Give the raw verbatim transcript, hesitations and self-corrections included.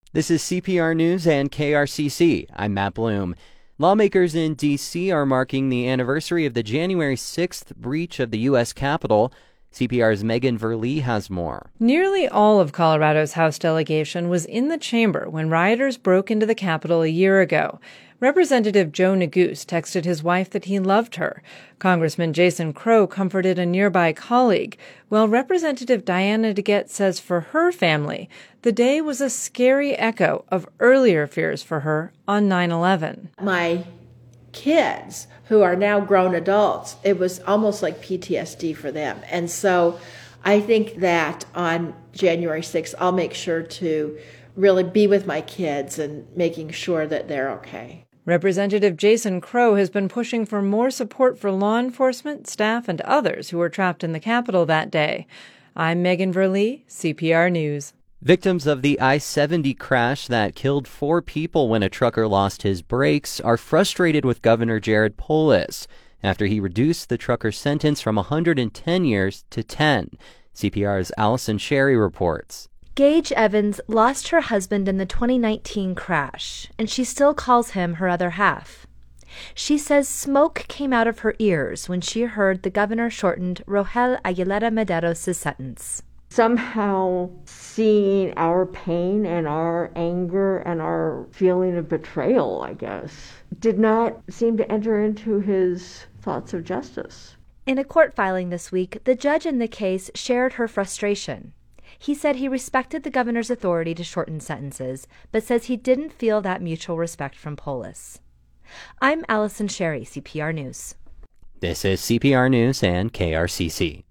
This is C P R News and K R C C. I'm Matt Bloom. Lawmakers in D C are marking the anniversary of the January sixth breach of the U S Capitol. C P R's Megan Verlee has more. Nearly all of Colorado's House delegation was in the chamber when rioters broke into the Capitol a year ago. Representative Joe Neguse texted his wife that he loved her. Congressman Jason Crow comforted a nearby colleague, while Representative Diana DeGette says for her family, the day was a scary echo of earlier fears for her on nine eleven. My kids, who are now grown adults, it was almost like P T S D for them. And so I think that on January sixth, I'll make sure to really be with my kids and making sure that they're okay. Representative Jason Crow has been pushing for more support for law enforcement, staff, and others who were trapped in the Capitol that day. I'm Megan Verlee, C P R News. Victims of the I seventy crash that killed four people when a trucker lost his brakes are frustrated with Governor Jared Polis after he reduced the trucker's sentence from one hundred ten years to ten. C P R's Allison Sherry reports. Gage Evans lost her husband in the twenty nineteen crash, and she still calls him her other half. She says smoke came out of her ears when she heard the governor shortened Rogel Aguilera Mederos' sentence. Somehow seeing our pain and our anger and our feeling of betrayal, I guess, did not seem to enter into his thoughts of justice. In a court filing this week, the judge in the case shared her frustration. He said he respected the governor's authority to shorten sentences, but says he didn't feel that mutual respect from Polis. I'm Allison Sherry, C P R News. This is C P R News and K R C C.